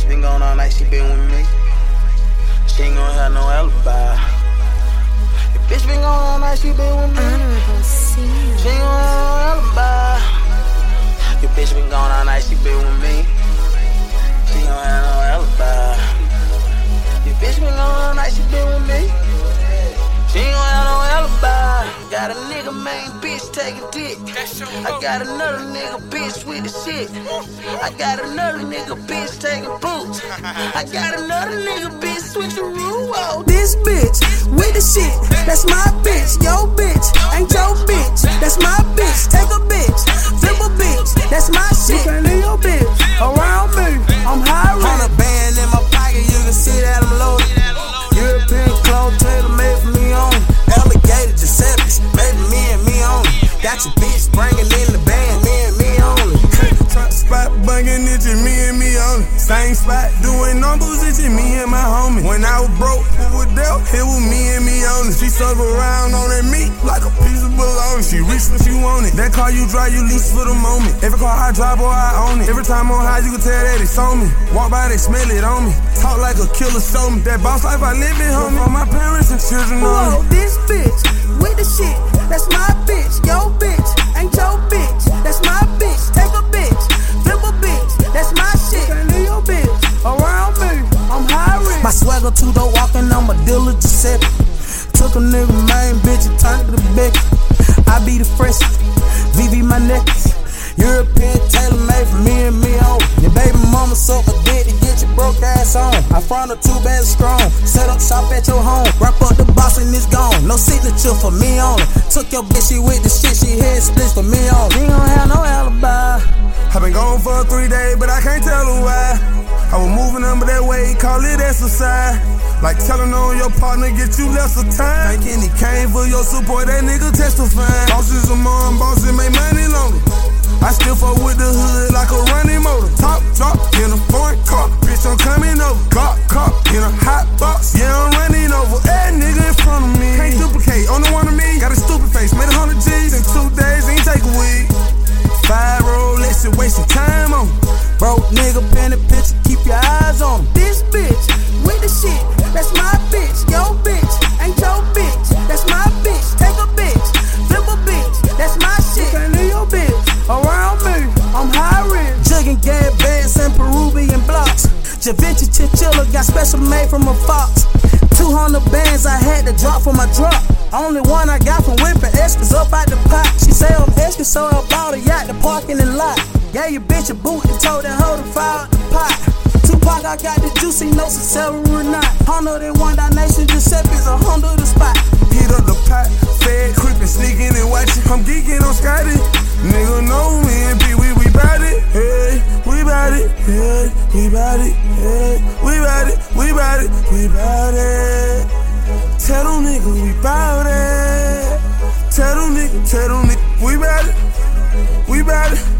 been going all night, she been with me. She ain't gon' have no alibi. Your bitch been going all night, she been with me. She ain't gon' have no alibi. Your bitch been going all night, she been with me. She gon' have no alibi. Your bitch been going all night, she been with me. She ain't gon' have no alibi. Got a nigga main bitch taking dick. I got another nigga bitch with the shit. I got another nigga bitch taking boots. I got another nigga bitch switching rule. This bitch with the shit, that's my bitch. Yo bitch, ain't your bitch, that's my bitch. Take a bitch, flip a bitch, that's my shit. You can't leave your bitch around me, I'm high risk. 100 band in my pocket, you can see that I'm loaded. European clothes, tailor made for me on. Alligator Giuseppe's, baby, me and me on. Got your bitch bringing in the band, me and me only. Trap spot banging, it's just me and me only. Same spot doing numbers, it's just me and my homie. When I was broke, who was there? It was me and me only. She serve around on that meat like a piece of bologna. She reach when she want it. That car you drive, you lease for the moment. Every car I drive, boy, I own it. Every time on high, you can tell that it's on me. Walk by, they smell it on me. Talk like a killer, show me. That boss life I live it, homie. For my parents and children on Whoa, this bitch with the shit, that's my bitch. Yo bitch, ain't your bitch, that's my bitch. Take a bitch, flip a bitch, that's my shit. Can't leave your bitch around me, I'm high risk. My swagger two-door walking, I'm a dealer Giuseppe. Took a nigga main bitch and turned to the Becky. I be the freshest, VV my necklace. European tailor made for me and me on. Your baby mama suck a dick to get your broke ass on. I front her 2 bands strong. Set up shop at your home. Wrap up the box and it's gone. No signature for me on it. Took your bitch, she with the shit, she head splits for me on. She don't have no alibi. I been gone for 3 days, but I can't tell her why. I was moving under that way, call it exercise. Like telling on your partner, get you lesser time. Thinking he came for your support, that nigga testifying. Bosses among bosses, make money longer. I still fuck with the hood like a running motor. Top drop in a foreign car, bitch, I'm coming over. Got caught in a hot box, yeah, I'm running over. That nigga in front of me, can't duplicate, on the one of me. Got a stupid face, made 100 G's in 2 days, ain't take a week. 5 Rolex, you wasting time on. Broke nigga, pen a picture, keep your eyes on him. This bitch with the shit, that's my bitch. Yo bitch, ain't your bitch, that's my bitch. Take a bitch, flip a bitch, that's my shit. You can't leave your bitch around me, I'm high risk. Jugging gas bands and Peruvian blocks. Da Vinci chinchilla got special made from a fox. 200 bands I had to drop for my drop. Only one I got from whipping Eskers up out the pot. She say I'm Eskers, so I bought a yacht, the parking lot. Gave your bitch a boot and told that hoe to fire out the pot. Tupac, I got the juicy notes of several not. 101 Nation, Giuseppe's 100 the spot. Heat up the pot, fed, creeping, sneaking and watching. I'm geeking on Scotty. Nigga know me and P, we bout it. Hey, we bout it. Hey, we bout it. Hey, we bout it. We bout it. We bout it. Tell them niggas we bout it. Tell them niggas, we bout it. We bout it.